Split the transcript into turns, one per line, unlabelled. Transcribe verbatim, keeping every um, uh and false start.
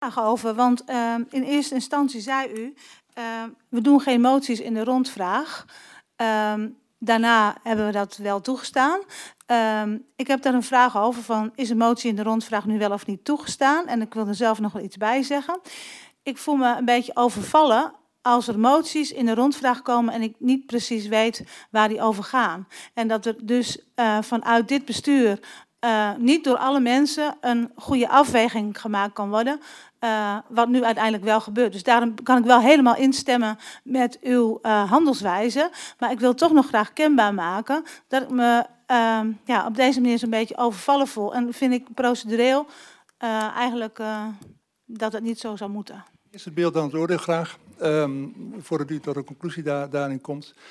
vraag over, want uh, in eerste instantie zei u, uh, we doen geen moties in de rondvraag. Uh, daarna hebben we dat wel toegestaan. Uh, ik heb daar een vraag over van, is een motie in de rondvraag nu wel of niet toegestaan? En ik wil er zelf nog wel iets bij zeggen. Ik voel me een beetje overvallen als er moties in de rondvraag komen en ik niet precies weet waar die over gaan. En dat er dus uh, vanuit dit bestuur uh, niet door alle mensen een goede afweging gemaakt kan worden. Uh, wat nu uiteindelijk wel gebeurt. Dus daarom kan ik wel helemaal instemmen met uw uh, handelswijze. Maar ik wil toch nog graag kenbaar maken dat ik me uh, ja, op deze manier zo'n beetje overvallen voel. En vind ik procedureel uh, eigenlijk uh, dat het niet zo zou moeten.
Is het beeld aan het orde graag, um, voordat u tot een conclusie daar, daarin komt.